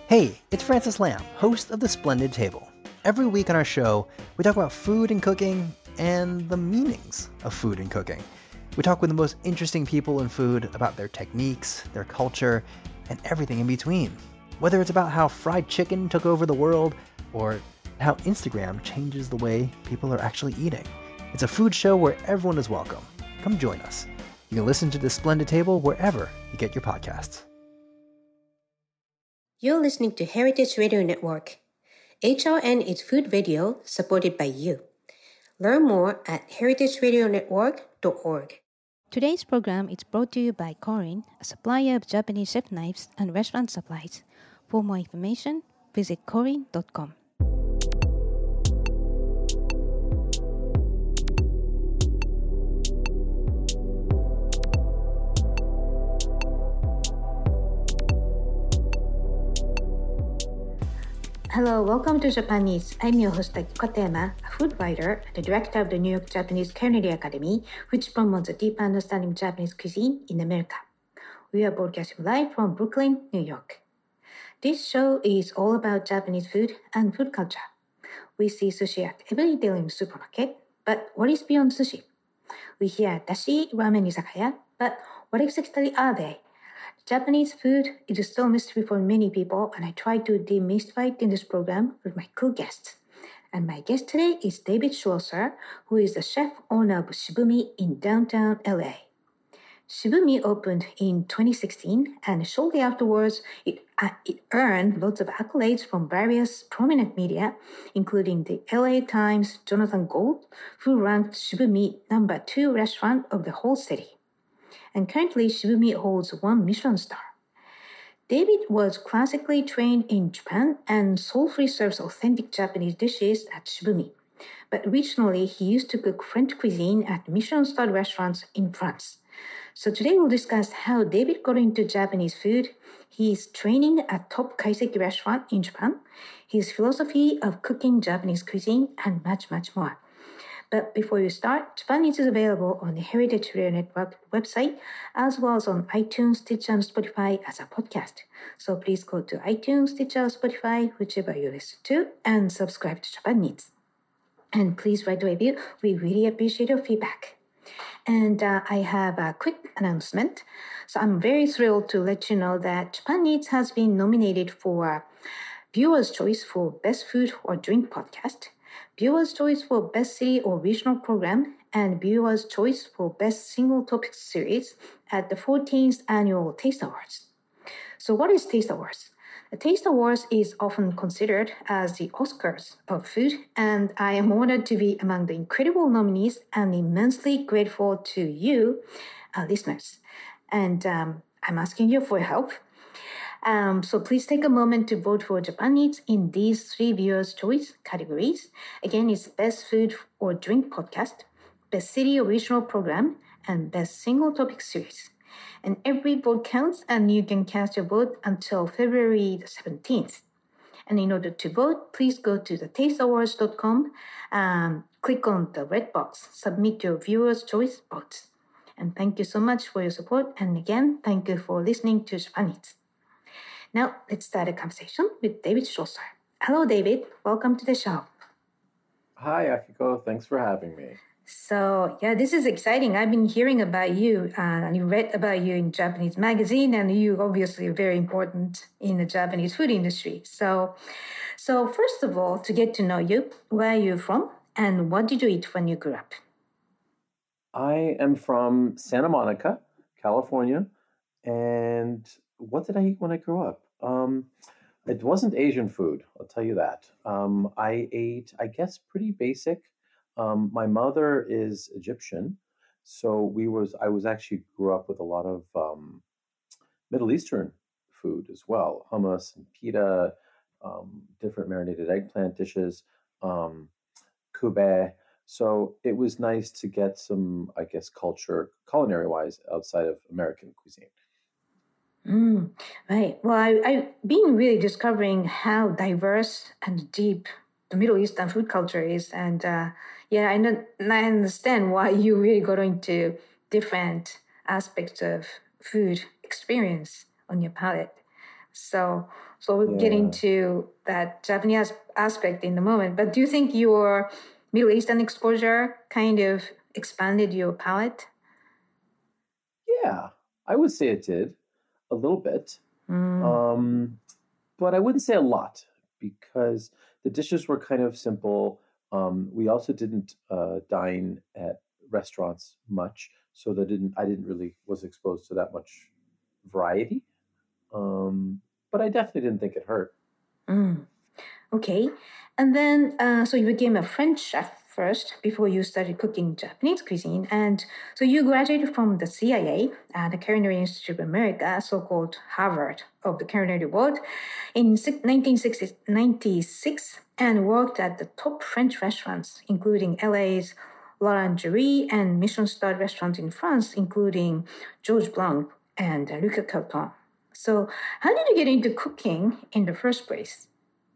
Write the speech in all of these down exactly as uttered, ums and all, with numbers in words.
Hey, it's Francis Lamb, host of The Splendid Table. Every week on our show, we talk about food and cooking and the meanings of food and cooking. We talk with the most interesting people in food about their techniques, their culture, and everything in between. Whether it's about how fried chicken took over the world or how Instagram changes the way people are actually eating. It's a food show where everyone is welcome. Come join us. You can listen to The Splendid Table wherever you get your podcasts. You're listening to Heritage Radio Network. H R N is food radio supported by you. Learn more at heritage radio network dot org. Today's program is brought to you by Korin, a supplier of Japanese chef knives and restaurant supplies. For more information, visit korin dot com. Hello, welcome to Japan Eats. I'm your host, Katayama, a food writer and the director of the New York Japanese Culinary Academy, which promotes a deep understanding of Japanese cuisine in America. We are broadcasting live from Brooklyn, New York. This show is all about Japanese food and food culture. We see sushi at every daily supermarket, but what is beyond sushi? We hear dashi, ramen, izakaya, but what exactly are they? Japanese food is still a mystery for many people, and I try to demystify it in this program with my cool guests. And my guest today is David Schlosser, who is the chef owner of Shibumi in downtown L A. Shibumi opened in twenty sixteen, and shortly afterwards, it, uh, it earned lots of accolades from various prominent media, including the L A Times' Jonathan Gold, who ranked Shibumi number two restaurant of the whole city. And currently, Shibumi holds one Michelin star. David was classically trained in Japan and soulfully serves authentic Japanese dishes at Shibumi. But originally, he used to cook French cuisine at Michelin-starred restaurants in France. So today we'll discuss how David got into Japanese food, his training at top kaiseki restaurant in Japan, his philosophy of cooking Japanese cuisine, and much, much more. But before you start, Japan Eats is available on the Heritage Radio Network website, as well as on iTunes, Stitcher, and Spotify as a podcast. So please go to iTunes, Stitcher, Spotify, whichever you listen to, and subscribe to Japan Eats. And please write a review. We really appreciate your feedback. And uh, I have a quick announcement. So I'm very thrilled to let you know that Japan Eats has been nominated for Viewer's Choice for Best Food or Drink Podcast, Viewer's Choice for Best City or Regional Program, and Viewer's Choice for Best Single Topic Series at the fourteenth Annual Taste Awards. So what is Taste Awards? The Taste Awards is often considered as the Oscars of food, and I am honored to be among the incredible nominees and immensely grateful to you, uh, listeners. And um, I'm asking you for help. Um, so please take a moment to vote for Japan Eats in these three viewers' choice categories. Again, it's Best Food or Drink Podcast, Best City or Regional Program, and Best Single Topic Series. And every vote counts, and you can cast your vote until February the seventeenth. And in order to vote, please go to the taste awards dot com, um, click on the red box, submit your viewers' choice votes. And thank you so much for your support. And again, thank you for listening to Japan Eats. Now, let's start a conversation with David Schlosser. Hello, David. Welcome to the show. Hi, Akiko. Thanks for having me. So, yeah, this is exciting. I've been hearing about you, uh, and you read about you in Japanese magazine, and you obviously are very important in the Japanese food industry. So, so first of all, to get to know you, where are you from, and what did you eat when you grew up? I am from Santa Monica, California, and what did I eat when I grew up? Um, it wasn't Asian food, I'll tell you that. Um, I ate, I guess, pretty basic. Um, my mother is Egyptian, so we was I was actually grew up with a lot of um, Middle Eastern food as well, hummus and pita, um, different marinated eggplant dishes, um, kube. So it was nice to get some, I guess, culture, culinary-wise, outside of American cuisine. Mm, right. Well, I, I've been really discovering how diverse and deep the Middle Eastern food culture is. And uh, yeah, I, know, I understand why you really got into different aspects of food experience on your palate. So, So we'll get Yeah. into that Japanese aspect in the moment. But do you think your Middle Eastern exposure kind of expanded your palate? Yeah, I would say it did a little bit. Mm. Um, but I wouldn't say a lot because the dishes were kind of simple. Um, we also didn't uh, dine at restaurants much, so that didn't I didn't really was exposed to that much variety. Um, but I definitely didn't think it hurt. Mm. Okay. And then, uh, so you became a French chef first before you started cooking Japanese cuisine. And so you graduated from the C I A, uh, the Culinary Institute of America, so-called Harvard of the culinary world, in nineteen ninety-six, and worked at the top French restaurants, including L A's L'Orangerie and Michelin-starred restaurants in France, including Georges Blanc and uh, Lucas Carton. So how did you get into cooking in the first place?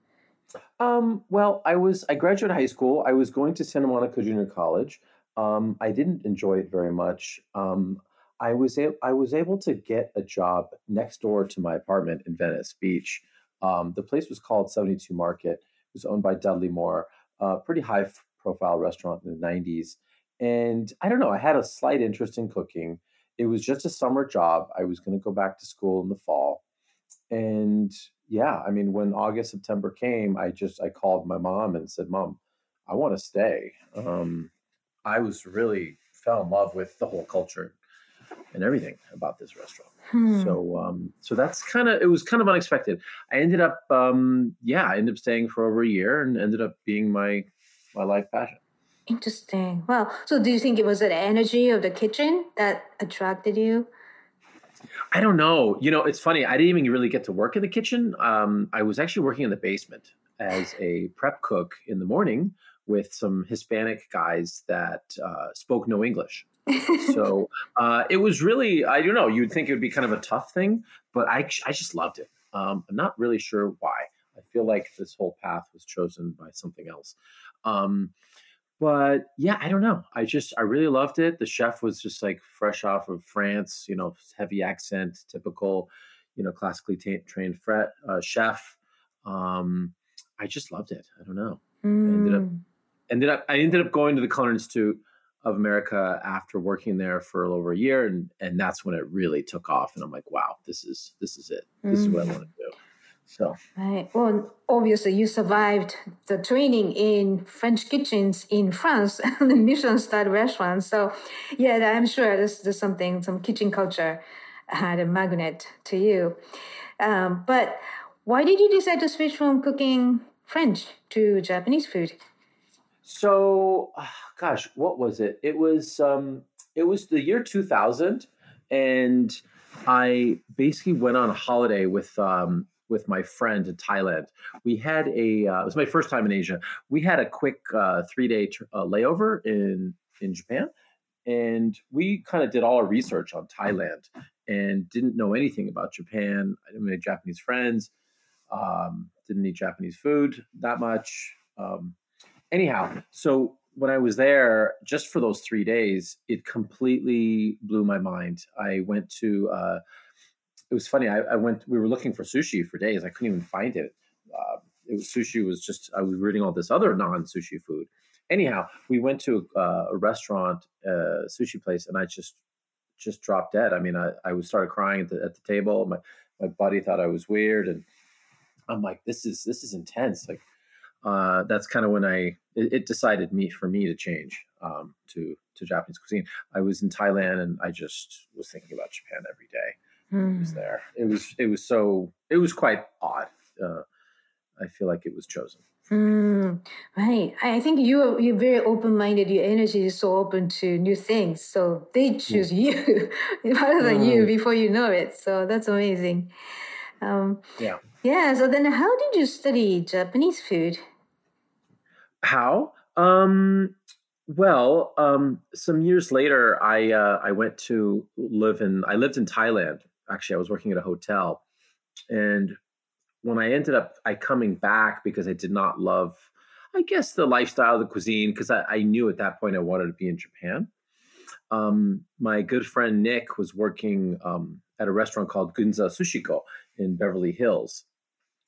Um, well, I was I graduated high school. I was going to Santa Monica Junior College. Um, I didn't enjoy it very much. Um, I was a- I was able to get a job next door to my apartment in Venice Beach. Um, the place was called seventy-two Market. It was owned by Dudley Moore, a pretty high f- profile restaurant in the nineties. And I don't know, I had a slight interest in cooking. It was just a summer job. I was going to go back to school in the fall. And yeah, I mean, when August, September came, I just I called my mom and said, "Mom, I want to stay." Um, I was really fell in love with the whole culture and everything about this restaurant. Hmm. So, um, so that's kind of it was kind of unexpected. I ended up, um, yeah, I ended up staying for over a year and ended up being my my life passion. Interesting. Well, so do you think it was the energy of the kitchen that attracted you? I don't know. You know, it's funny. I didn't even really get to work in the kitchen. Um, I was actually working in the basement as a prep cook in the morning with some Hispanic guys that uh, spoke no English. So uh, it was really, I don't know, you'd think it would be kind of a tough thing, but I, I just loved it. Um, I'm not really sure why. I feel like this whole path was chosen by something else. Um, but yeah, I don't know. I just I really loved it. The chef was just like fresh off of France, you know, heavy accent, typical, you know, classically ta trained fre- uh, chef. Um, I just loved it. I don't know. I ended up Mm. ended up I ended up going to the Culinary Institute of America after working there for a little over a year, and and that's when it really took off. And I'm like, wow, this is this is it. This is what I Mm. want to do. So Right. Well, obviously, you survived the training in French kitchens in France and the Michelin-starred restaurants. So, yeah, I'm sure there's, there's something, some kitchen culture had a magnet to you. Um, but why did you decide to switch from cooking French to Japanese food? So, ah, gosh, what was it? It was um, it was the year two thousand, and I basically went on a holiday with um, with my friend in Thailand. We had a uh, it was my first time in Asia. We had a quick uh, three day tr- uh, layover in in Japan, and we kind of did all our research on Thailand and didn't know anything about Japan. I didn't have any Japanese friends. Um, didn't eat Japanese food that much. Um, anyhow, so when I was there, just for those three days, it completely blew my mind. I went to, uh, it was funny. I, I went, we were looking for sushi for days. I couldn't even find it. Uh, it was sushi was just, I was reading all this other non sushi food. Anyhow, we went to uh, a restaurant, uh, sushi place, and I just, just dropped dead. I mean, I, I was started crying at the, at the table. My, my buddy thought I was weird. And I'm like, this is, this is intense. Like, uh, that's kind of when I it, it decided me for me to change um, to to Japanese cuisine. I was in Thailand and I just was thinking about Japan every day when I was Hmm. there. It was it was so it was quite odd. Uh, I feel like it was chosen for me. Mm, right. I I think you are, you're very open-minded. Your energy is so open to new things. So they Mm. choose you rather than you Mm, before you know it. So that's amazing. Um, yeah. yeah. So then, how did you study Japanese food? How? Um, well, um, some years later, I uh, I went to live in I lived in Thailand. Actually, I was working at a hotel, and when I ended up I coming back because I did not love, I guess, the lifestyle, the cuisine, because I, I knew at that point I wanted to be in Japan. Um, my good friend Nick was working um, at a restaurant called Gunza Sushiko in Beverly Hills,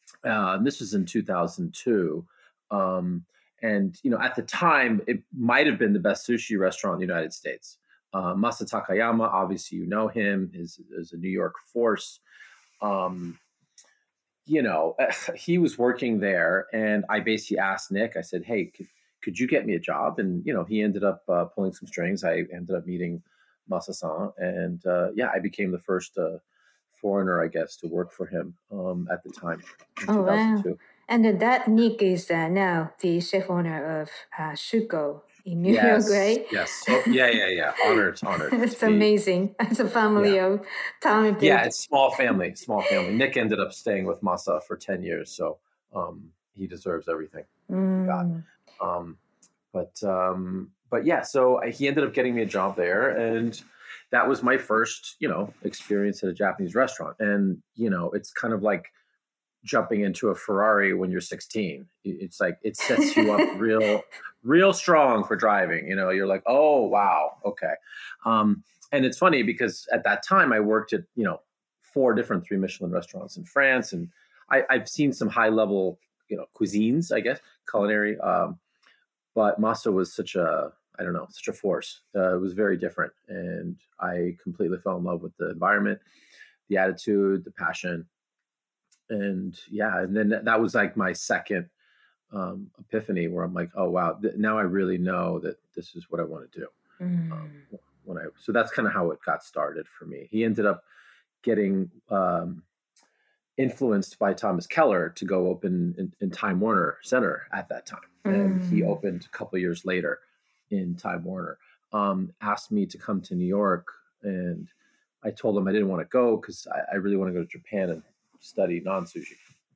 Uh, this was in two thousand two. Um, and, you know, at the time, it might have been the best sushi restaurant in the United States. Uh, Masa Takayama, obviously, you know him, is, is a New York force. Um, you know, he was working there. And I basically asked Nick, I said, hey, could, could you get me a job? And, you know, he ended up uh, pulling some strings. I ended up meeting Masa-san. And, uh, yeah, I became the first uh, foreigner, I guess, to work for him um, at the time in Oh, wow. two thousand two. And then that Nick is uh, now the chef owner of uh, Shuko in New Yes, York, right? yes. So, yeah, yeah, yeah. Honored, honored. It's to be- amazing. It's a family Yeah. of talented. Yeah, it's small family, small family. Nick ended up staying with Masa for ten years, so um, he deserves everything he got. Mm. Um, but um, but yeah, so he ended up getting me a job there, and that was my first, you know, experience at a Japanese restaurant. And you know, it's kind of like jumping into a Ferrari when you're sixteen. It's like it sets you up real, real strong for driving. You know, you're like, oh wow, okay. Um, and it's funny because at that time I worked at, you know, four different three Michelin restaurants in France, and I, I've seen some high level, you know, cuisines, I guess, culinary. Um, but Masa was such a, I don't know, such a force. Uh, it was very different, and I completely fell in love with the environment, the attitude, the passion. And yeah, and then that was like my second um, epiphany where I'm like, oh, wow, th- now I really know that this is what I want to do. Mm. Um, when I, so that's kind of how it got started for me. He ended up getting um, influenced by Thomas Keller to go open in, in Time Warner Center at that time. And he Mm. opened a couple of years later in Time Warner, um, asked me to come to New York. And I told him I didn't want to go because I, I really want to go to Japan and study non-sushi.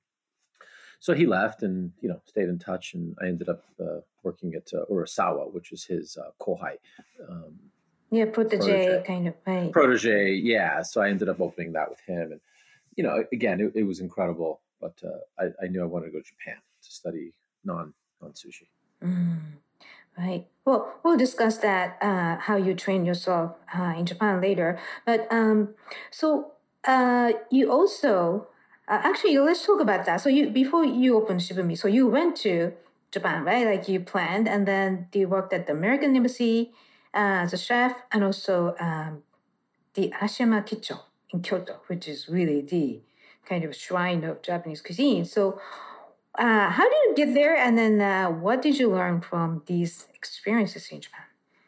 So he left and, you know, stayed in touch. And I ended up uh, working at uh, Urasawa, which was his uh, kohai. Um, Yeah, protege, Protege. kind of, right? protege. Yeah. So I ended up opening that with him. And, you know, again, it, it was incredible. But uh, I, I knew I wanted to go to Japan to study non, non-sushi. Mm. Right. Well, we'll discuss that, uh, how you train yourself uh, in Japan later. But um, so uh, you also, uh, actually, let's talk about that. So you before you opened Shibumi, so you went to Japan, right? Like you planned, and then you worked at the American Embassy uh, as a chef, and also um, the Arashiyama Kitchen in Kyoto, which is really the kind of shrine of Japanese cuisine. So uh, how did you get there? And then uh, what did you learn from these experiences in Japan?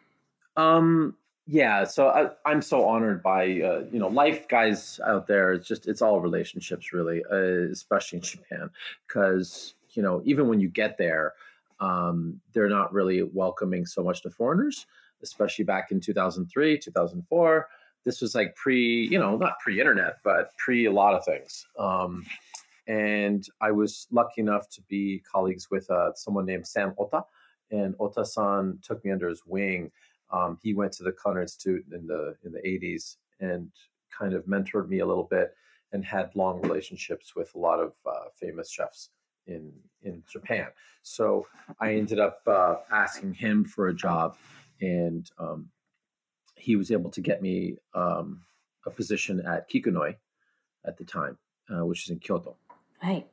Um, yeah, so I, I'm so honored by, uh, you know, life guys out there. It's just, it's all relationships really, uh, especially in Japan, because, you know, even when you get there, um, they're not really welcoming so much to foreigners, especially back in two thousand three, two thousand four. This was like pre, you know, not pre-internet, but pre a lot of things. Um, and I was lucky enough to be colleagues with uh, someone named Sam Ota, and Ota-san took me under his wing. Um, he went to the Culinary Institute in the in the eighties and kind of mentored me a little bit, and had long relationships with a lot of uh, famous chefs in in Japan. So I ended up uh, asking him for a job, and um, he was able to get me um, a position at Kikunoi at the time, uh, which is in Kyoto. Right.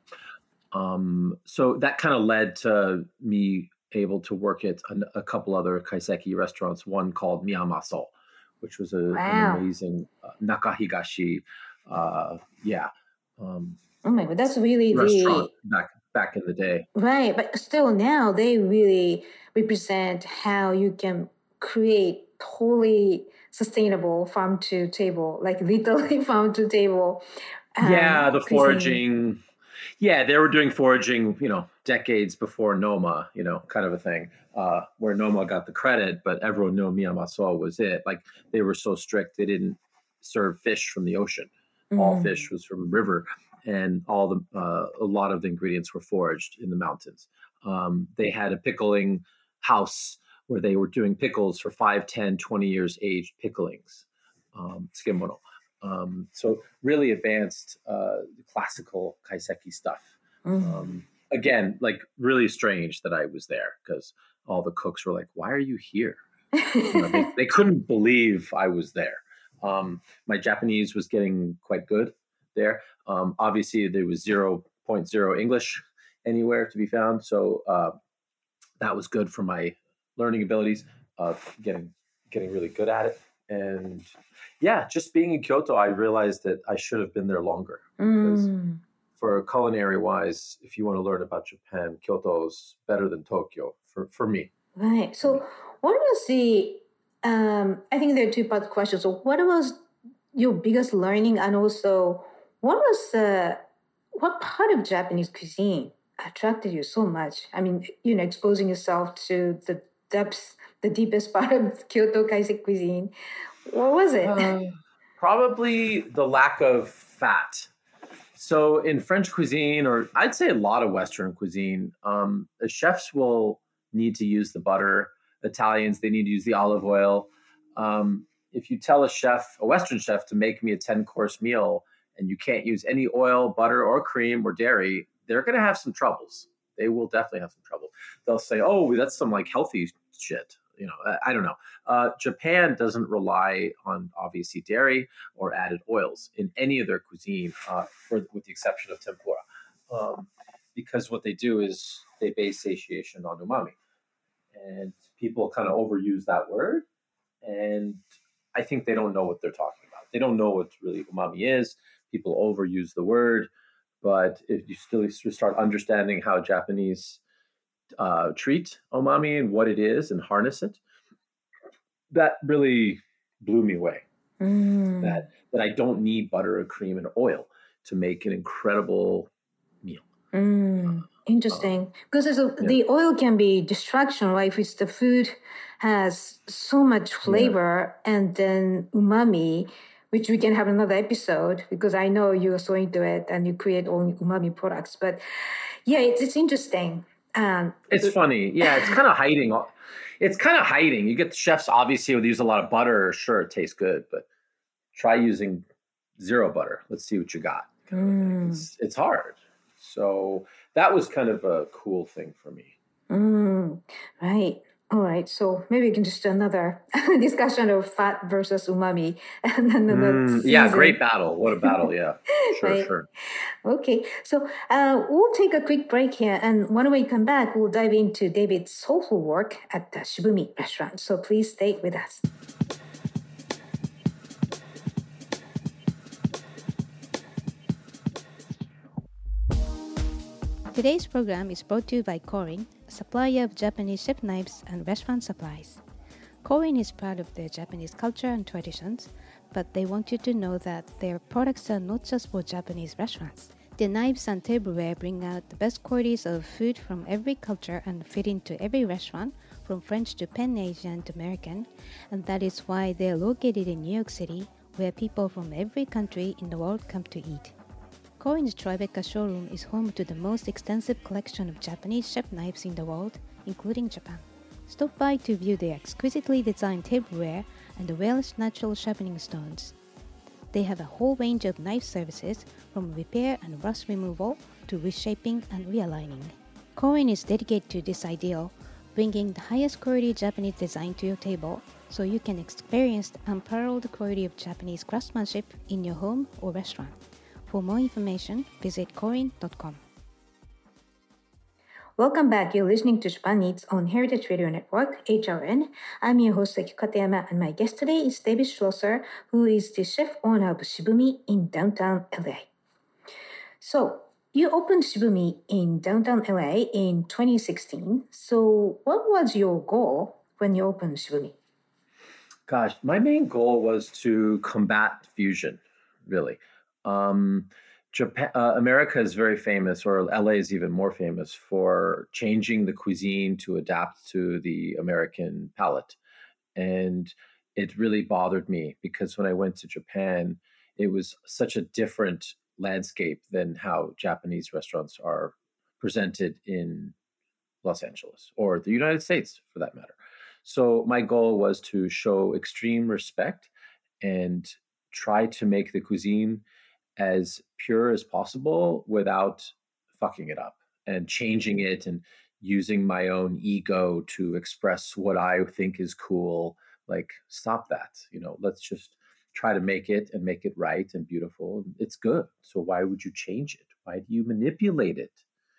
Um, so that kind of led to me able to work at a, a couple other kaiseki restaurants, one called Miyamaso, which was a, Wow. an amazing uh, Nakahigashi, uh, yeah, um, Oh my God, that's really restaurant the back back in the day. right. But still, now they really represent how you can create totally sustainable farm to table, like literally farm to table. um, Yeah, the cuisine. foraging. Yeah, they were doing foraging, you know, decades before Noma, you know, kind of a thing, uh, where Noma got the credit, but everyone knew Miyamaso was it. Like they were so strict, they didn't serve fish from the ocean. All Mm. fish was from river, and all the uh, a lot of the ingredients were foraged in the mountains. Um, they had a pickling house where they were doing pickles for five, ten, twenty years aged picklings, um, tsukemono. Um, so really advanced uh, classical kaiseki stuff. Mm. Um, again, like really strange that I was there because all the cooks were like, "Why are you here?" You know, they, they couldn't believe I was there. Um, my Japanese was getting quite good there. Um, obviously, there was zero point zero English anywhere to be found. So uh, that was good for my learning abilities of getting getting really good at it. And yeah, just being in Kyoto, I realized that I should have been there longer. Because Mm. for culinary wise, if you want to learn about Japan, Kyoto's better than Tokyo for, for me. Right. So, what was the? Um, I think there are two part questions. So, what was your biggest learning, and also, what was the what part of Japanese cuisine attracted you so much? I mean, you know, exposing yourself to the depths, the deepest part of Kyoto Kaisei cuisine. What was it? Uh, probably the lack of fat. So in French cuisine, or I'd say a lot of Western cuisine, um, the chefs will need to use the butter. Italians, they need to use the olive oil. Um, if you tell a chef, a Western chef, to make me a ten course meal and you can't use any oil, butter, or cream or dairy, they're going to have some troubles. They will definitely have some trouble. They'll say, oh, that's some like healthy shit. You know, I, I don't know. Uh, Japan doesn't rely on obviously dairy or added oils in any of their cuisine, uh, for, with the exception of tempura, um, because what they do is they base satiation on umami, and people kind of overuse that word, and I think they don't know what they're talking about. They don't know what really umami is. People overuse the word, but if you still start understanding how Japanese uh, treat umami and what it is and harness it, that really blew me away. Mm. That that I don't need butter or cream and oil to make an incredible meal. Mm. Interesting. Because there's a, yeah. the oil can be distraction, right? If it's the food has so much flavor and then umami, which we can have another episode because I know you're so into it and you create all umami products. But yeah, it's, it's interesting. Um, It's funny. Yeah, it's kind of hiding. It's kind of hiding. You get the chefs, obviously, would use a lot of butter. Sure, it tastes good, but try using zero butter. Let's see what you got. Kind of thing. It's, it's hard. So that was kind of a cool thing for me. Mm, right. All right. So maybe we can just do another discussion of fat versus umami. And then Mm, yeah, great battle. What a battle. Yeah, sure, Right. sure. Okay. So uh, we'll take a quick break here. And when we come back, we'll dive into David's soulful work at the Shibumi restaurant. So please stay with us. Today's program is brought to you by Korin, a supplier of Japanese chef knives and restaurant supplies. Korin is proud of their Japanese culture and traditions, but they want you to know that their products are not just for Japanese restaurants. Their knives and tableware bring out the best qualities of food from every culture and fit into every restaurant, from French to Pan-Asian to American, and that is why they are located in New York City, where people from every country in the world come to eat. Korin's Tribeca showroom is home to the most extensive collection of Japanese chef knives in the world, including Japan. Stop by to view their exquisitely designed tableware and the Welsh natural sharpening stones. They have a whole range of knife services, from repair and rust removal to reshaping and realigning. Korin is dedicated to this ideal, bringing the highest quality Japanese design to your table, so you can experience the unparalleled quality of Japanese craftsmanship in your home or restaurant. For more information, visit korin dot com. Welcome back. You're listening to Japan Eats on Heritage Radio Network, H R N. I'm your host, Seki Katayama, and my guest today is David Schlosser, who is the chef owner of Shibumi in downtown L A. So, you opened Shibumi in downtown L A in twenty sixteen. So, what was your goal when you opened Shibumi? Gosh, my main goal was to combat fusion, really. Um, Japan, uh, America is very famous, or L A is even more famous, for changing the cuisine to adapt to the American palate. And it really bothered me because when I went to Japan, it was such a different landscape than how Japanese restaurants are presented in Los Angeles or the United States, for that matter. So my goal was to show extreme respect and try to make the cuisine as pure as possible without fucking it up and changing it and using my own ego to express what I think is cool. Like, stop that. You know, let's just try to make it and make it right and beautiful. It's good. So why would you change it? Why do you manipulate it?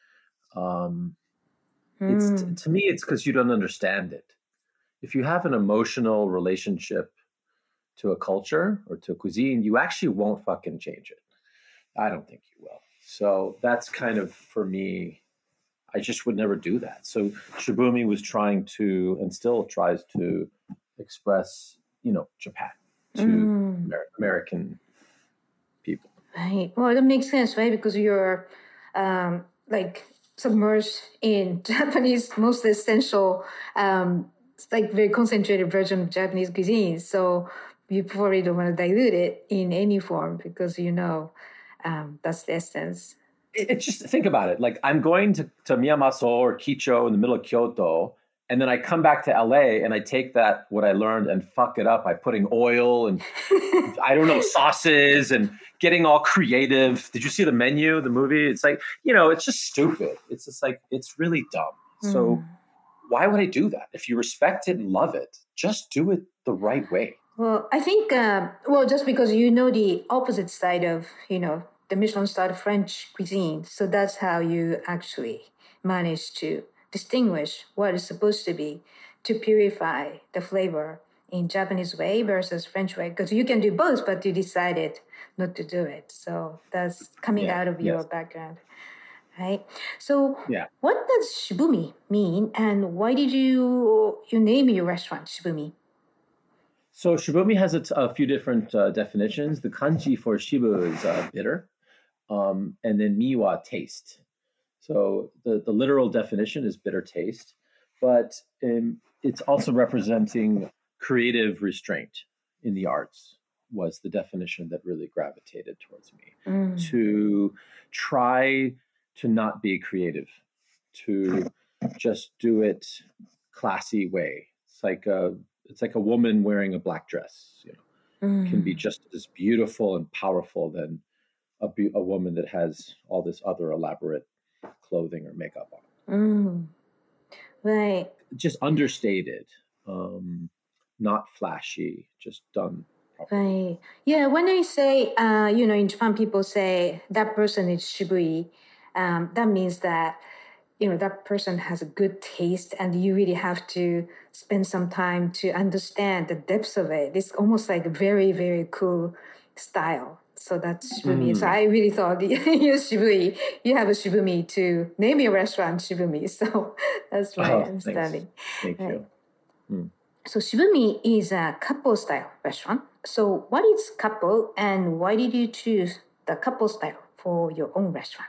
Um, Mm. it's to me, it's because you don't understand it. If you have an emotional relationship to a culture or to a cuisine, you actually won't fucking change it. I don't think you will. So that's kind of, for me, I just would never do that. So Shibumi was trying to, and still tries to, express, you know, Japan to Mm. Amer- American people. Right. Well, that makes sense, right? Because you're um, like submerged in Japanese, most essential, um, it's like very concentrated version of Japanese cuisine. So you probably don't want to dilute it in any form because you know um, that's the essence. It, it just think about it. Like I'm going to, to Miyamaso or Kicho in the middle of Kyoto, and then I come back to L A and I take that, what I learned, and fuck it up by putting oil and I don't know, sauces and getting all creative. Did you see the menu, the movie? It's like, you know, it's just stupid. It's just like, it's really dumb. So Mm. why would I do that? If you respect it and love it, just do it the right way. Well, I think, um, well, just because you know the opposite side of, you know, the Michelin star French cuisine. So that's how you actually manage to distinguish what is supposed to be to purify the flavor in Japanese way versus French way. Because you can do both, but you decided not to do it. So that's coming Yeah, out of your yes. background. Right. So Yeah. what does shibumi mean and why did you you name your restaurant Shibumi? So shibumi has a, t- a few different uh, definitions. The kanji for shibu is uh, bitter, um, and then miwa, taste. So the, the literal definition is bitter taste, but um, it's also representing creative restraint in the arts was the definition that really gravitated towards me. Mm. To try to not be creative, to just do it classy way. It's like a it's like a woman wearing a black dress, you know, Mm. can be just as beautiful and powerful than a, be- a woman that has all this other elaborate clothing or makeup on. Mm. Right. Just understated, um, not flashy, just done properly. Right. Yeah. When I say, uh, you know, in Japan, people say that person is shibui. Um, that means that, you know, that person has a good taste and you really have to spend some time to understand the depths of it. It's almost like a very, very cool style. So that's shibumi. Mm. So I really thought you're shibui. You have a shibumi to name your restaurant shibumi. So that's my Oh, understanding. thanks. Thank Right. you. Mm. So Shibumi is a couple style restaurant. So what is couple and why did you choose the couple style for your own restaurant?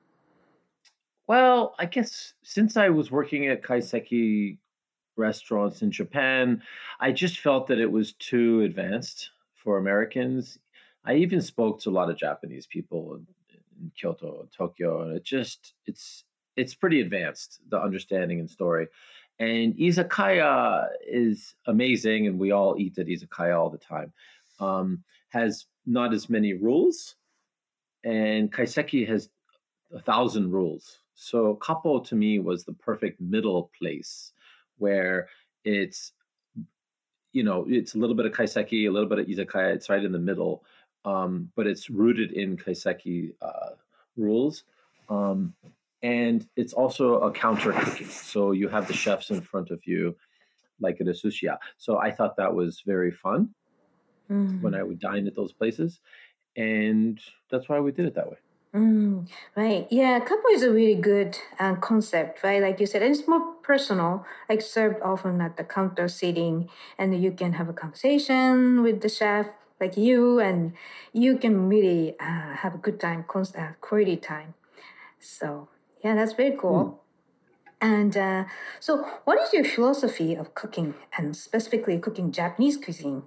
Well, I guess since I was working at kaiseki restaurants in Japan, I just felt that it was too advanced for Americans. I even spoke to a lot of Japanese people in, in Kyoto and Tokyo, and it just it's it's pretty advanced, the understanding and story. And izakaya is amazing, and we all eat at izakaya all the time. Um, has not as many rules, and kaiseki has a thousand rules. So Kapo to me was the perfect middle place where it's, you know, it's a little bit of kaiseki, a little bit of izakaya. It's right in the middle, um, but it's rooted in kaiseki uh, rules. Um, and it's also a counter cooking. So you have the chefs in front of you, like at a sushiya. So I thought that was very fun Mm. when I would dine at those places. And that's why we did it that way. Mm, right. Yeah, couple is a really good uh, concept, right? Like you said, and it's more personal, like served often at the counter seating, and you can have a conversation with the chef, like you, and you can really uh, have a good time, const- uh, quality time. So, yeah, that's very cool. And uh, so, what is your philosophy of cooking, and specifically cooking Japanese cuisine?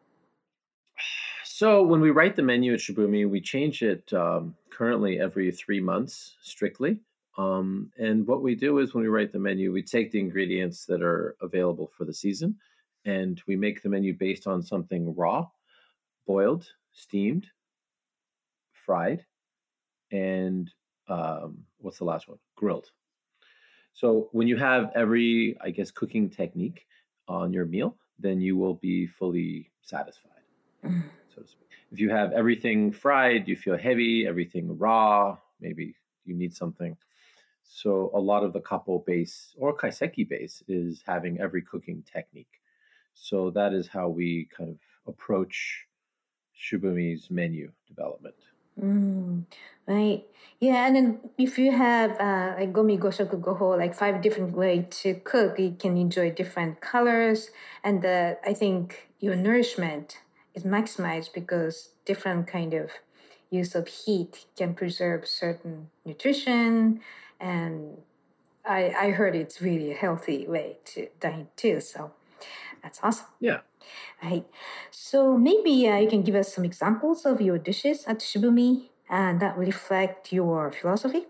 So when we write the menu at Shibumi, we change it um, currently every three months strictly. Um, and what we do is when we write the menu, we take the ingredients that are available for the season and we make the menu based on something raw, boiled, steamed, fried, and um, what's the last one? Grilled. So when you have every, I guess, cooking technique on your meal, then you will be fully satisfied, Mm. so to speak. If you have everything fried, you feel heavy, everything raw, maybe you need something. So a lot of the kapo base or kaiseki base is having every cooking technique. So that is how we kind of approach Shubumi's menu development. Mm, right. Yeah, and then if you have uh, like gomi goshoku goho, like five different ways to cook, you can enjoy different colors, and uh, I think your nourishment is maximized because different kind of use of heat can preserve certain nutrition, and I I heard it's really a healthy way to dine too. So that's awesome. Yeah. Right. So maybe uh, you can give us some examples of your dishes at Shibumi and that reflect your philosophy.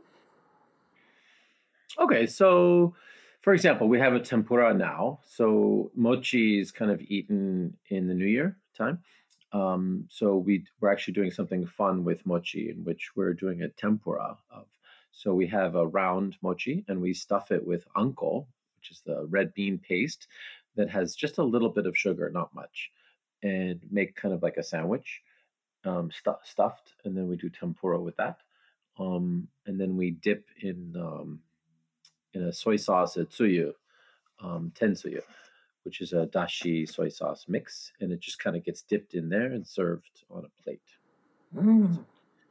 Okay, so for example, we have a tempura now. So mochi is kind of eaten in the New Year time. Um, so we we're actually doing something fun with mochi, in which we're doing a tempura of. So we have a round mochi, and we stuff it with anko, which is the red bean paste that has just a little bit of sugar, not much, and make kind of like a sandwich, um, stu- stuffed, and then we do tempura with that, um, and then we dip in um, in a soy sauce, a tsuyu, um, tensuyu, which is a dashi soy sauce mix, and it just kind of gets dipped in there and served on a plate. Mm.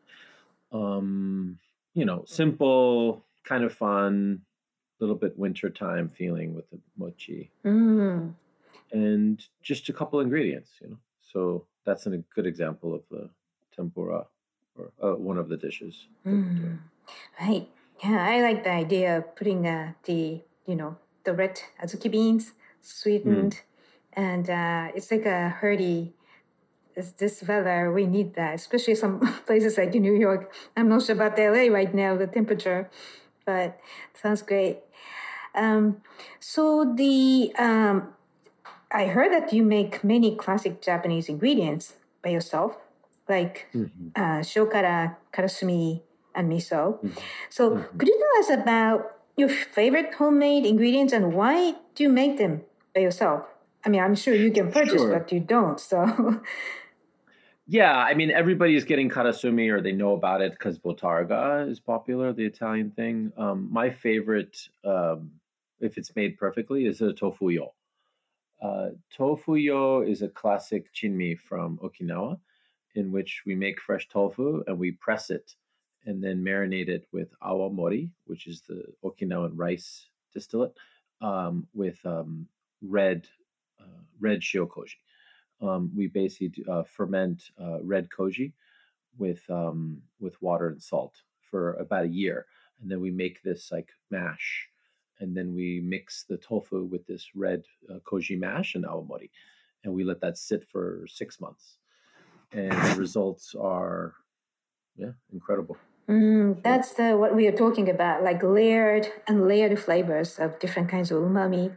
Um, you know, simple, kind of fun, little bit wintertime feeling with the mochi, Mm. and just a couple ingredients, you know. So that's a good example of the tempura, or uh, one of the dishes that we're doing. Mm. Right. Yeah, I like the idea of putting uh, the, you know, the red azuki beans sweetened, and uh, it's like a hearty. It's this weather, we need that, especially some places like in New York. I'm not sure about L A right now, the temperature, but sounds great. Um, so the um, I heard that you make many classic Japanese ingredients by yourself, like Mhm. uh, shokara, karasumi, and miso. Mhm. So Mhm. could you tell us about your favorite homemade ingredients and why do you make them by yourself? I mean, I'm sure you can purchase, Sure. but you don't. So Yeah, I mean, everybody is getting karasumi, or they know about it because botarga is popular, the Italian thing. Um, my favorite, um, if it's made perfectly, is a tofuyo. Uh, tofuyo is a classic chinmi from Okinawa, in which we make fresh tofu and we press it and then marinate it with awamori, which is the Okinawan rice distillate, um, with um, red uh, red shiokoji. Um, we basically do, uh, ferment uh, red koji with um, with water and salt for about a year, and then we make this like mash, and then we mix the tofu with this red uh, koji mash and awamori, and we let that sit for six months, and the results are yeah incredible. mm, So that's the, what we are talking about, like layered and layered flavors of different kinds of umami.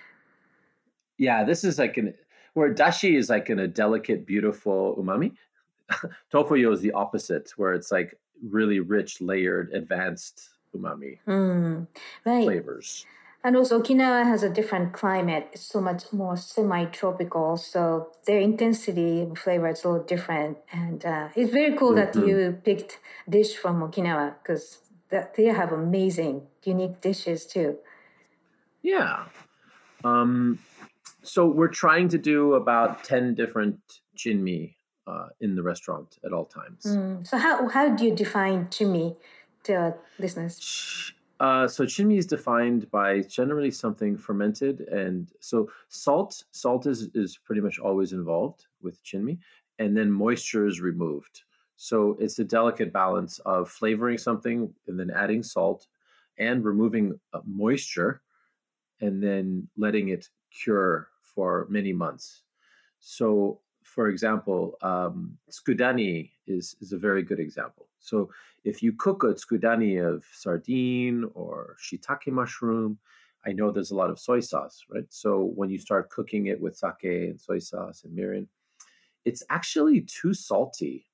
yeah, this is like an where dashi is like in a delicate, beautiful umami. Tofuyo is the opposite, where it's like really rich, layered, advanced umami Mm, right. flavors. And also, Okinawa has a different climate. It's so much more semi-tropical, so their intensity of flavor is a little different. And uh, it's very cool that Mhm. you picked dish from Okinawa because they have amazing, unique dishes too. Yeah. Um, so we're trying to do about ten different jinmi uh, in the restaurant at all times. Mm, so how how do you define chimi to our listeners? Uh, so chinmi is defined by generally something fermented, and so salt. Salt is is pretty much always involved with chinmi, and then moisture is removed. So it's a delicate balance of flavoring something and then adding salt, and removing uh, moisture, and then letting it cure for many months. So, for example, um, scudani is, is a very good example. So, if you cook a scudani of sardine or shiitake mushroom, I know there's a lot of soy sauce, right? So, when you start cooking it with sake and soy sauce and mirin, it's actually too salty.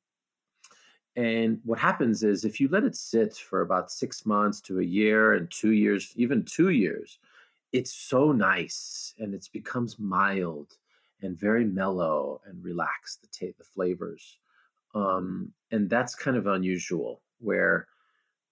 And what happens is if you let it sit for about six months to a year and two years, even two years, it's so nice and it becomes mild and very mellow and relaxed, the ta- the flavors. Um, and that's kind of unusual where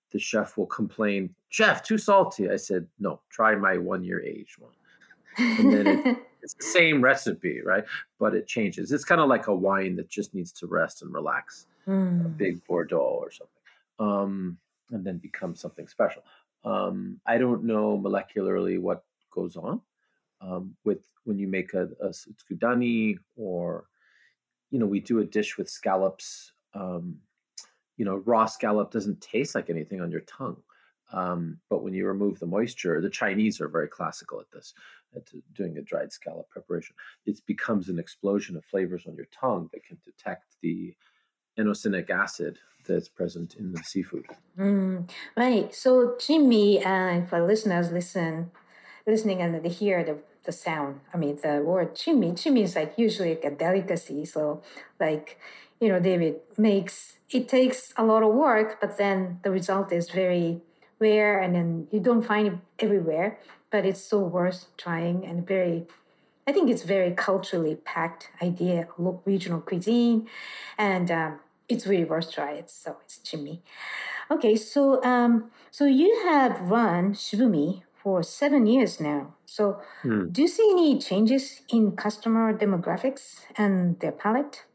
the chef will complain, "Chef, too salty." I said, "No, try my one-year aged one." And then it, it's the same recipe, right? But it changes. It's kind of like a wine that just needs to rest and relax, a Mm. big Bordeaux or something, um, and then becomes something special. Um, I don't know molecularly what goes on um, with when you make a, a tsukudani, or you know, we do a dish with scallops. Um, you know, raw scallop doesn't taste like anything on your tongue. Um, but when you remove the moisture, the Chinese are very classical at this, at doing a dried scallop preparation. It becomes an explosion of flavors on your tongue that can detect the inosinic acid that's present in the seafood. Mm. Right. So, Jimmy, uh, if our listeners listen, listening and they hear the, the sound, I mean, the word chimney, chimney is like usually like a delicacy. So, like, you know, David makes, it takes a lot of work, but then the result is very rare and then you don't find it everywhere, but it's so worth trying and very, I think it's very culturally packed idea of regional cuisine, and um, it's really worth trying it. So it's chimney. Okay, so um, so you have run Shibumi for seven years now. So Hmm. do you see any changes in customer demographics and their palate?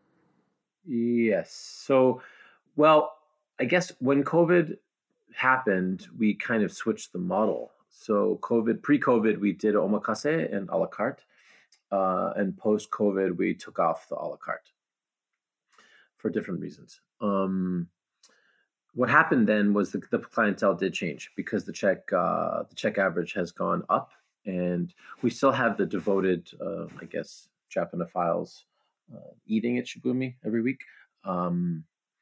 Yes. So, well, I guess when COVID happened, we kind of switched the model. So, COVID, pre-COVID, we did omakase and a la carte, uh, and post-COVID, we took off the a la carte for different reasons. Um, what happened then was the, the clientele did change because the check uh, the check average has gone up, and we still have the devoted, uh, I guess, Japanophiles uh, eating at Shibumi every week. Um,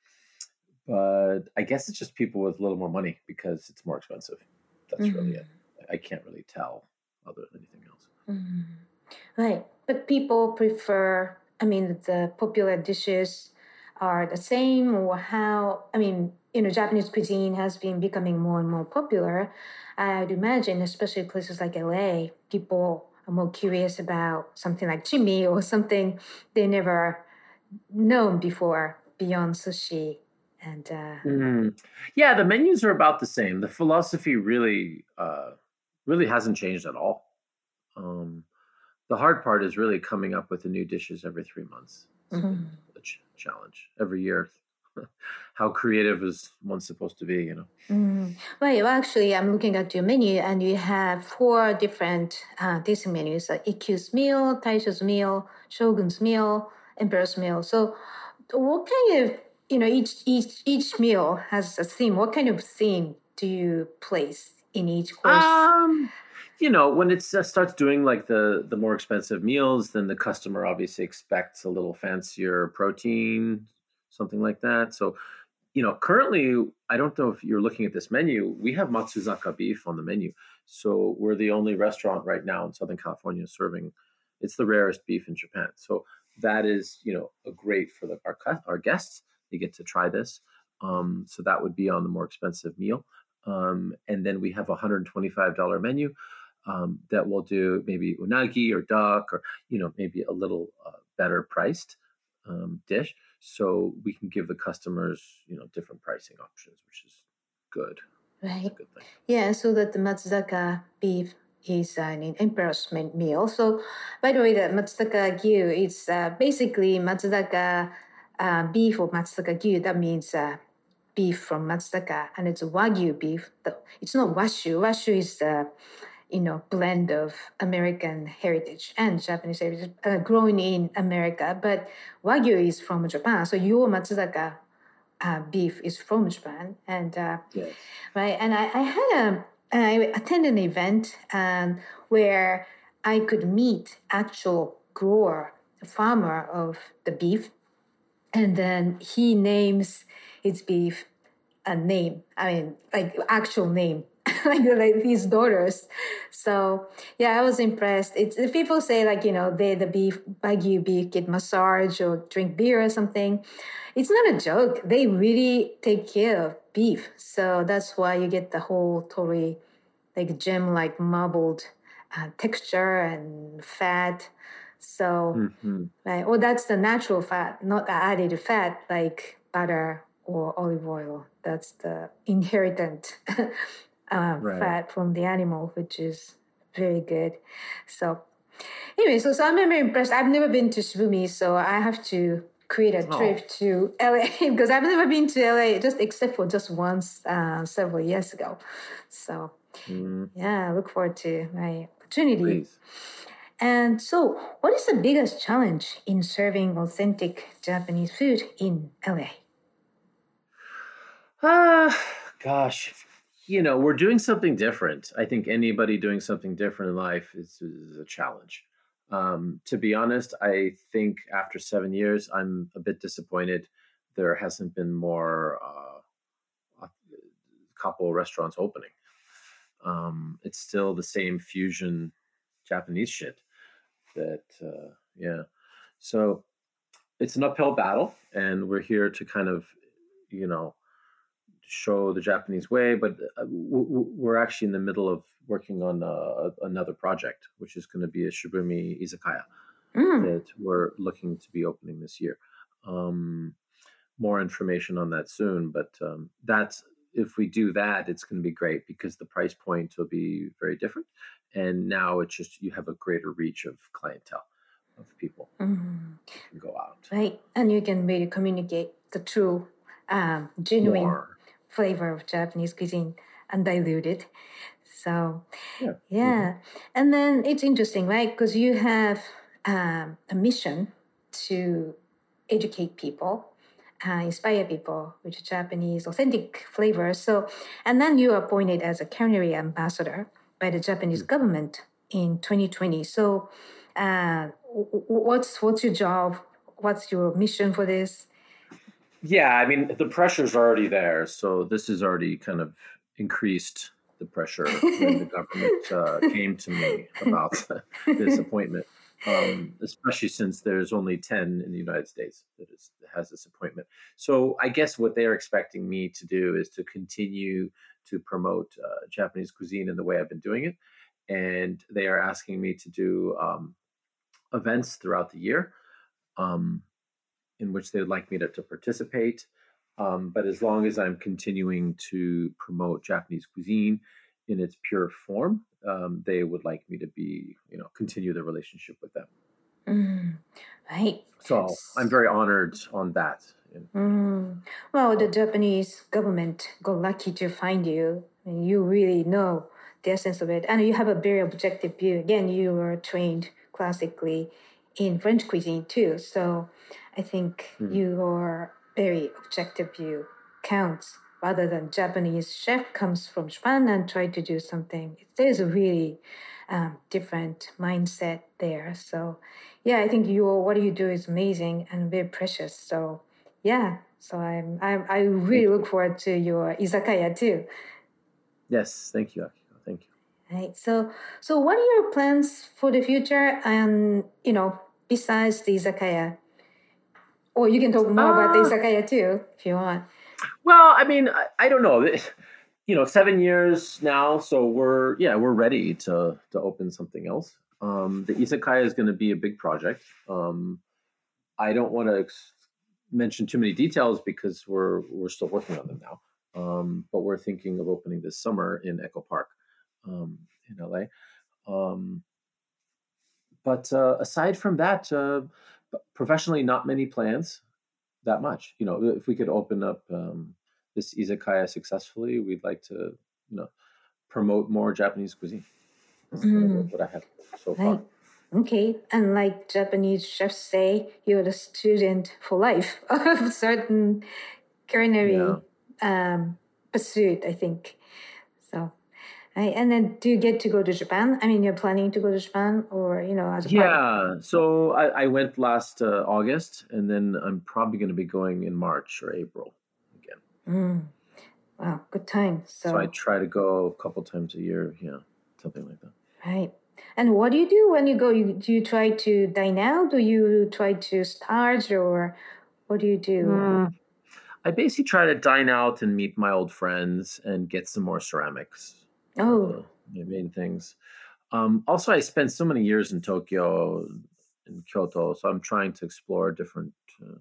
but I guess it's just people with a little more money because it's more expensive. That's really Mhm. it. I can't really tell other anything else. Mhm. Right. But people prefer, I mean, the popular dishes are the same, or how, I mean, you know, Japanese cuisine has been becoming more and more popular. I'd imagine, especially places like L A, people are more curious about something like chimi or something they never known before beyond sushi. And uh, Mm. Yeah, the menus are about the same. The philosophy really, uh, really hasn't changed at all. Um, the hard part is really coming up with the new dishes every three months. It's been mhm. a ch- challenge every year. How creative is one supposed to be? You know. Mm. Right. Well, actually, I'm looking at your menu, and you have four different uh, tasting menus: uh, Ikkyu's meal, Taisho's meal, Shogun's meal, Emperor's meal. So, what kind of, you know, each each each meal has a theme. What kind of theme do you place in each course? Um, you know, when it uh, starts doing like the the more expensive meals, then the customer obviously expects a little fancier protein, something like that. So, you know, currently, I don't know if you're looking at this menu. We have Matsuzaka beef on the menu, so we're the only restaurant right now in Southern California serving. It's the rarest beef in Japan, so that is, you know, a great for the, our cu- our guests. They get to try this. Um, so that would be on the more expensive meal. Um, and then we have a one hundred twenty-five dollars menu um, that will do maybe unagi or duck, or you know, maybe a little uh, better priced um, dish, so we can give the customers, you know, different pricing options, which is good. It's a Right. good thing. Yeah, so that the Matsuzaka beef is an emperor's meal. So, by the way, the Matsuzaka gyu is uh, basically Matsuzaka uh, beef or Matsuzaka gyu. That means uh, beef from Matsuzaka, and it's Wagyu beef. The- It's not Washu. Washu is the, you know, blend of American heritage and Japanese heritage uh, grown in America, but Wagyu is from Japan. So your Matsuzaka uh, beef is from Japan, and uh, Yes. right. And I, I had a I attended an event um, where I could meet actual grower, the farmer of the beef, and then he names his beef a name. I mean, like actual name, like like his daughters. So yeah, I was impressed. It's if people say like you know they the beef Wagyu beef get massage or drink beer or something. It's not a joke. They really take care of beef. So that's why you get the whole totally like gem like marbled uh, texture and fat. So hmm right, well that's the natural fat, not the added fat like butter or olive oil. That's the inheritant uh, Right. fat from the animal, which is very good. So anyway, so, so I'm very impressed. I've never been to Shibumi, so I have to create a trip Oh. to L A because I've never been to L A just except for just once uh, several years ago. So Mm, yeah, I look forward to my opportunity. please. And so, what is the biggest challenge in serving authentic Japanese food in L A? Ah, gosh, you know, we're doing something different. I think anybody doing something different in life is, is a challenge. Um, to be honest, I think after seven years, I'm a bit disappointed. There hasn't been more uh, a couple restaurants opening. Um, it's still the same fusion Japanese shit. That uh, yeah, so it's an uphill battle, and we're here to kind of, you know, show the Japanese way, but uh, w- w- we're actually in the middle of working on uh, another project, which is going to be a Shibumi izakaya Mm. that we're looking to be opening this year. Um, more information on that soon, but um, that's if we do that, it's going to be great because the price point will be very different, and now it's just you have a greater reach of clientele of people Mm. who can go out. Right, and you can really communicate the true, um, genuine More. flavor of Japanese cuisine, undiluted. So, Yeah. yeah. And then it's interesting, right? Because you have um, a mission to educate people, uh, inspire people with Japanese authentic flavors. So, and then you are appointed as a culinary ambassador by the Japanese Mhm. government in twenty twenty. So, uh, w- w- what's what's your job? What's your mission for this? Yeah, I mean the pressure's already there, so this has already kind of increased the pressure when the government uh, came to me about this appointment. Um, especially since there's only ten in the United States that, is, that has this appointment. So I guess what they're expecting me to do is to continue to promote uh, Japanese cuisine in the way I've been doing it, and they are asking me to do um, events throughout the year. Um, in which they would like me to, to participate. Um, but as long as I'm continuing to promote Japanese cuisine in its pure form, um, they would like me to be, you know, continue the relationship with them. Mm, right. So I'm very honored on that. Mm. Well, the Japanese government got lucky to find you, and you really know the essence of it, and you have a very objective view. Again, you were trained classically in French cuisine too, so I think Mhm. your very objective view counts rather than Japanese chef comes from Japan and try to do something. There's a really um, different mindset there. So, yeah, I think your what you do is amazing and very precious. So. Yeah, so I'm, I'm I really look forward to your izakaya too. Yes, thank you, Akiko. Thank you. Right. So so what are your plans for the future? And you know, besides the izakaya, or you can talk more about the Uh, izakaya too if you want. well, I mean, I, I don't know. You know, seven years now, so we're yeah, we're ready to to open something else. Um, the izakaya is going to be a big project. Um, I don't want to ex- mention too many details because we're we're still working on them now. Um, but we're thinking of opening this summer in Echo Park, um, in L A. Um, but uh, aside from that, uh, professionally, not many plans. That much. You know, if we could open up um, this izakaya successfully, we'd like to, you know, promote more Japanese cuisine. That's kind of what, Mm, what I have so right. far. Okay. And like Japanese chefs say, you're the student for life of certain culinary Yeah. um, pursuit, I think. So. Right. And then do you get to go to Japan? I mean, you're planning to go to Japan or, you know, as a part of... Yeah. So I, I went last uh, August, and then I'm probably going to be going in March or April again. Mm, wow, good time. So, So I try to go a couple times a year. Yeah, something like that. right. And what do you do when you go? You, do you try to dine out? Do you try to starve or what do you do? Mm, I basically try to dine out and meet my old friends and get some more ceramics. Are Oh, the, the main things. Um, also, I spent so many years in Tokyo and Kyoto, so I'm trying to explore different uh,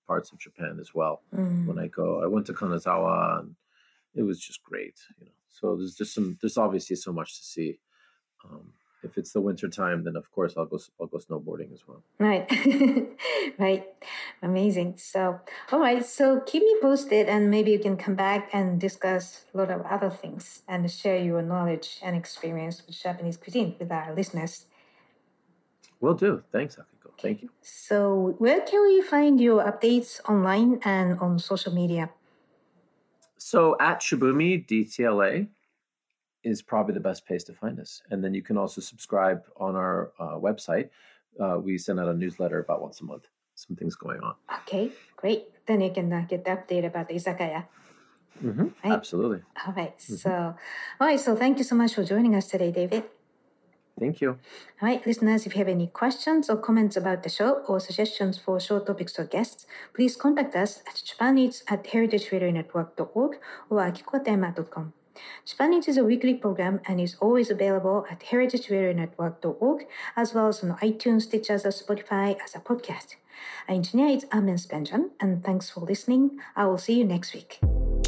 parts of Japan as well. Mm. When I go, I went to Kanazawa, and it was just great. You know, so there's just some. There's obviously so much to see. Um, if it's the winter time, then of course I'll go. I'll go snowboarding as well. Right. Right. Amazing. So, all right. So keep me posted, and maybe you can come back and discuss a lot of other things and share your knowledge and experience with Japanese cuisine with our listeners. Will do. Thanks, Akiko. Thank you. So where can we find your updates online and on social media? So at Shibumi D T L A is probably the best place to find us. And then you can also subscribe on our uh, website. Uh, we send out a newsletter about once a month. Some things going on. Okay, great. Then you can uh, get the update about the izakaya. Mm-hmm. Right. Absolutely. All right. Mm-hmm. So, all right. So thank you so much for joining us today, David. Thank you. All right, listeners, if you have any questions or comments about the show or suggestions for show topics or guests, please contact us at Japaneats at heritage radio network dot org or akikotema dot com. Japaneats is a weekly program and is always available at heritage radio network dot org as well as on iTunes, Stitcher, and Spotify as a podcast. Our engineer is Amen Spenjan, and thanks for listening. I will see you next week.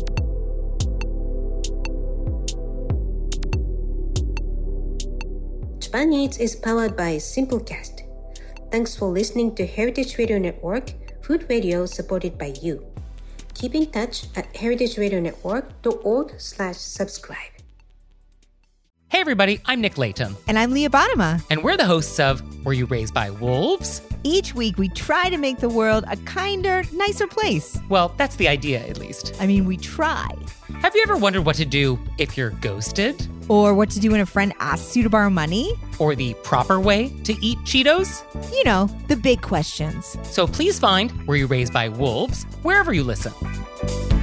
Japan Eats is powered by Simplecast. Thanks for listening to Heritage Radio Network, food radio supported by you. Keep in touch at heritage radio network dot org slash subscribe. Hey everybody, I'm Nick Latham. And I'm Leah Bottima. And we're the hosts of Were You Raised by Wolves? Each week we try to make the world a kinder, nicer place. Well, that's the idea, at least. I mean, we try. Have you ever wondered what to do if you're ghosted? Or what to do when a friend asks you to borrow money? Or the proper way to eat Cheetos? You know, the big questions. So please find Were You Raised by Wolves wherever you listen.